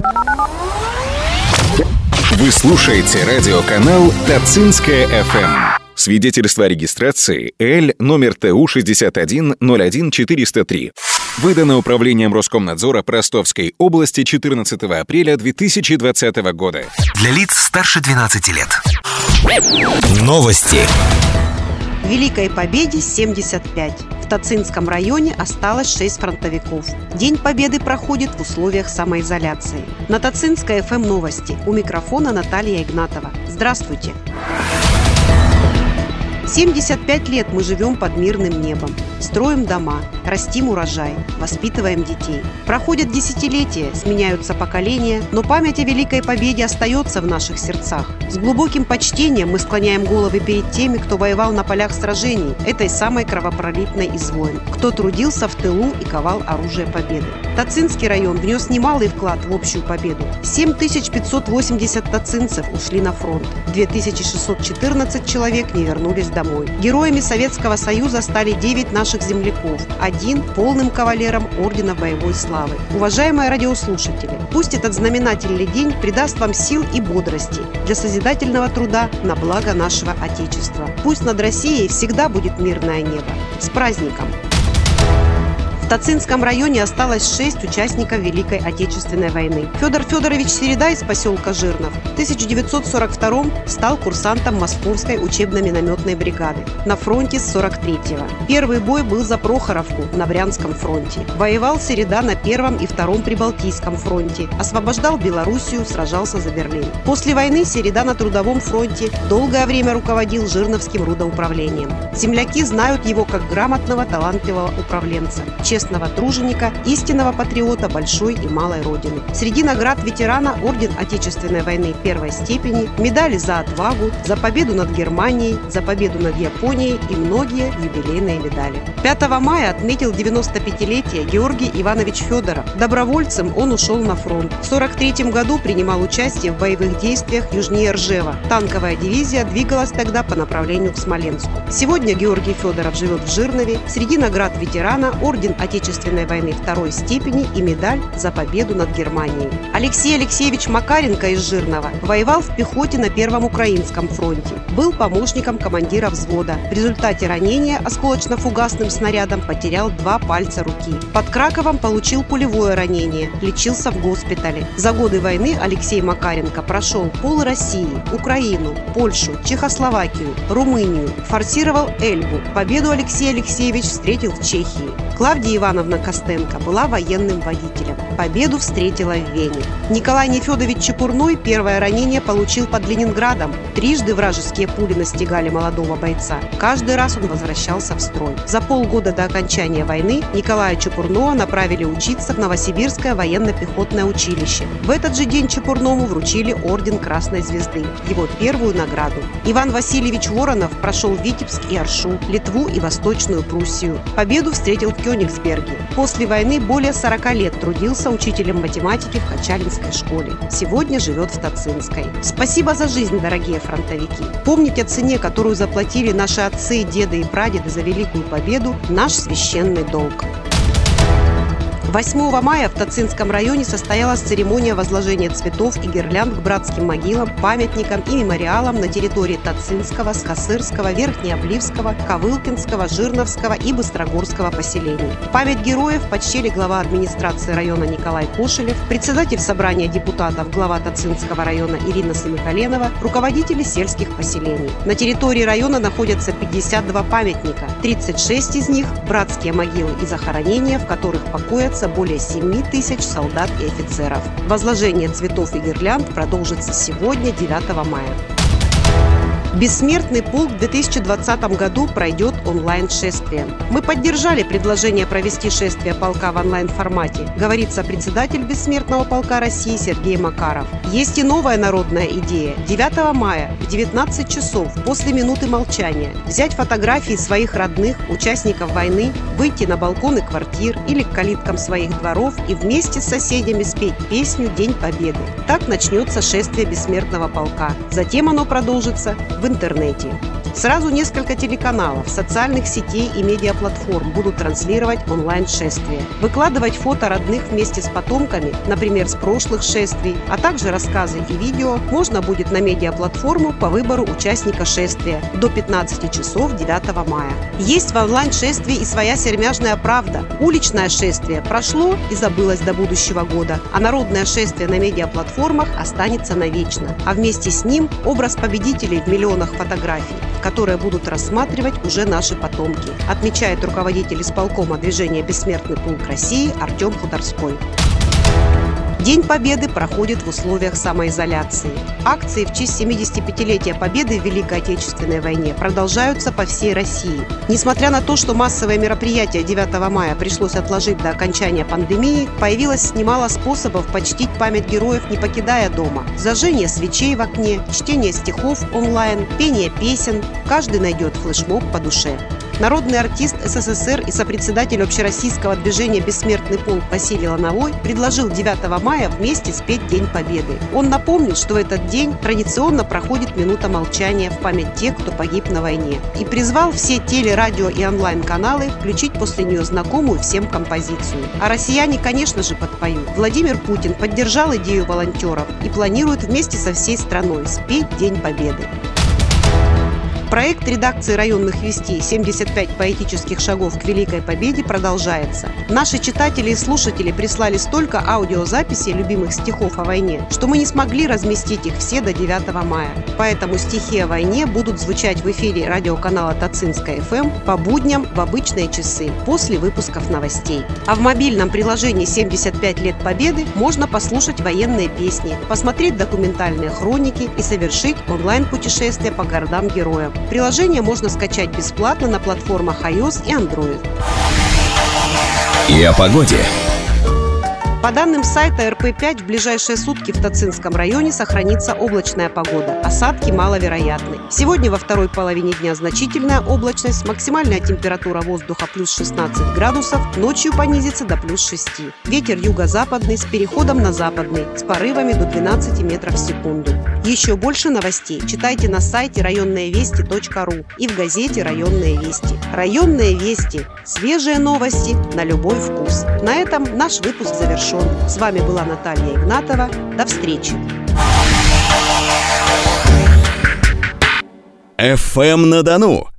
Вы слушаете радиоканал «Тацинская FM». Свидетельство о регистрации Л номер ТУ 6101403. Выдано Управлением Роскомнадзора по Ростовской области 14 апреля 2020 года. Для лиц старше 12 лет. Новости. Великой Победе 75. В Тацинском районе осталось 6 фронтовиков. День Победы проходит в условиях самоизоляции. На Тацинской ФМ новости. У микрофона Наталья Игнатова. Здравствуйте. 75 лет мы живем под мирным небом. Строим дома, растим урожай, воспитываем детей. Проходят десятилетия, сменяются поколения, но память о Великой Победе остается в наших сердцах. С глубоким почтением мы склоняем головы перед теми, кто воевал на полях сражений этой самой кровопролитной из войн, кто трудился в тылу и ковал оружие победы. Тацинский район внес немалый вклад в общую победу. 7580 тацинцев ушли на фронт. 2614 человек не вернулись домой. Героями Советского Союза стали 9 наших земляков, 1 полным кавалером Ордена Боевой Славы. Уважаемые радиослушатели, пусть этот знаменательный день придаст вам сил и бодрости для созидательного труда на благо нашего Отечества. Пусть над Россией всегда будет мирное небо. С праздником! В Тацинском районе осталось 6 участников Великой Отечественной войны. Федор Федорович Середа из поселка Жирнов в 1942 стал курсантом Московской учебно-минометной бригады на фронте с 43-го. Первый бой был за Прохоровку на Брянском фронте. Воевал Середа на Первом и Втором Прибалтийском фронте, освобождал Белоруссию, сражался за Берлин. После войны Середа на Трудовом фронте долгое время руководил Жирновским рудоуправлением. Земляки знают его как грамотного, талантливого управленца, честного труженика, истинного патриота большой и малой Родины. Среди наград ветерана Орден Отечественной войны первой степени, медали за отвагу, за победу над Германией, за победу над Японией и многие юбилейные медали. 5 мая отметил 95-летие Георгий Иванович Федоров. Добровольцем он ушел на фронт. В 1943 году принимал участие в боевых действиях южнее Ржева. Танковая дивизия двигалась тогда по направлению к Смоленску. Сегодня Георгий Федоров живет в Жирнове. Среди наград ветерана Орден Отечественной войны второй степени и медаль за победу над Германией. Алексей Алексеевич Макаренко из Жирнова воевал в пехоте на Первом Украинском фронте. Был помощником командира взвода. В результате ранения осколочно-фугасным снарядом потерял 2 пальца руки. Под Краковом получил пулевое ранение. Лечился в госпитале. За годы войны Алексей Макаренко прошел пол России, Украину, Польшу, Чехословакию, Румынию. Форсировал Эльбу. Победу Алексей Алексеевич встретил в Чехии. Клавдия Ивановна Костенко была военным водителем. Победу встретила в Вене. Николай Нефедович Чепурной первое ранение получил под Ленинградом. 3 вражеские пули настигали молодого бойца. Каждый раз он возвращался в строй. За полгода до окончания войны Николая Чепурнова направили учиться в Новосибирское военно-пехотное училище. В этот же день Чепурному вручили Орден Красной Звезды, его первую награду. Иван Васильевич Воронов прошел Витебск и Оршу, Литву и Восточную Пруссию. Победу встретил в Кёнигсберге. После войны более 40 лет трудился учителем математики в Качалинской школе. Сегодня живет в Тацинской. Спасибо за жизнь, дорогие фронтовики. Помнить о цене, которую заплатили наши отцы, деды и прадеды за Великую Победу, наш священный долг. 8 мая в Тацинском районе состоялась церемония возложения цветов и гирлянд к братским могилам, памятникам и мемориалам на территории Тацинского, Скосырского, Верхнеобливского, Ковылкинского, Жирновского и Быстрогорского поселений. В память героев почтили глава администрации района Николай Кошелев, председатель собрания депутатов глава Тацинского района Ирина Самиколенова, руководители сельских поселений. На территории района находятся 52 памятника, 36 из них – братские могилы и захоронения, в которых покоятся более 7 тысяч солдат и офицеров. Возложение цветов и гирлянд продолжится сегодня, 9 мая. Бессмертный полк в 2020 году пройдет онлайн-шествием. Мы поддержали предложение провести шествие полка в онлайн-формате, говорится председатель Бессмертного полка России Сергей Макаров. Есть и новая народная идея. 9 мая в 19 часов после минуты молчания взять фотографии своих родных, участников войны, выйти на балконы квартир или к калиткам своих дворов и вместе с соседями спеть песню «День Победы». Так начнется шествие Бессмертного полка. Затем оно продолжится в интернете. Сразу несколько телеканалов, социальных сетей и медиаплатформ будут транслировать онлайн-шествия. Выкладывать фото родных вместе с потомками, например, с прошлых шествий, а также рассказы и видео можно будет на медиаплатформу по выбору участника шествия до 15 часов 9 мая. Есть в онлайн-шествии и своя сермяжная правда. Уличное шествие прошло и забылось до будущего года, а народное шествие на медиаплатформах останется навечно. А вместе с ним образ победителей в миллионах фотографий, которые будут рассматривать уже наши потомки, отмечает руководитель исполкома движения «Бессмертный полк России» Артем Хуторской. День Победы проходит в условиях самоизоляции. Акции в честь 75-летия Победы в Великой Отечественной войне продолжаются по всей России. Несмотря на то, что массовые мероприятия 9 мая пришлось отложить до окончания пандемии, появилось немало способов почтить память героев, не покидая дома. Зажжение свечей в окне, чтение стихов онлайн, пение песен. Каждый найдет флешмоб по душе. Народный артист СССР и сопредседатель общероссийского движения «Бессмертный полк» Василий Лановой предложил 9 мая вместе спеть День Победы. Он напомнил, что в этот день традиционно проходит минута молчания в память тех, кто погиб на войне, и призвал все теле-, радио и онлайн-каналы включить после нее знакомую всем композицию. А россияне, конечно же, подпоют. Владимир Путин поддержал идею волонтеров и планирует вместе со всей страной спеть День Победы. Проект редакции районных вестей «75 поэтических шагов к Великой Победе» продолжается. Наши читатели и слушатели прислали столько аудиозаписей любимых стихов о войне, что мы не смогли разместить их все до 9 мая. Поэтому стихи о войне будут звучать в эфире радиоканала Тацинская ФМ по будням в обычные часы после выпусков новостей. А в мобильном приложении «75 лет Победы» можно послушать военные песни, посмотреть документальные хроники и совершить онлайн-путешествие по городам-героям. Приложение можно скачать бесплатно на платформах iOS и Android. И о погоде. По данным сайта РП-5, в ближайшие сутки в Тацинском районе сохранится облачная погода. Осадки маловероятны. Сегодня во второй половине дня значительная облачность, максимальная температура воздуха плюс 16 градусов, ночью понизится до плюс 6. Ветер юго-западный с переходом на западный, с порывами до 12 метров в секунду. Еще больше новостей читайте на сайте rayonnaevesti.ru и в газете «Районные вести». Районные вести. Свежие новости на любой вкус. На этом наш выпуск завершен. С вами была Наталья Игнатова. До встречи. ФМ на Дону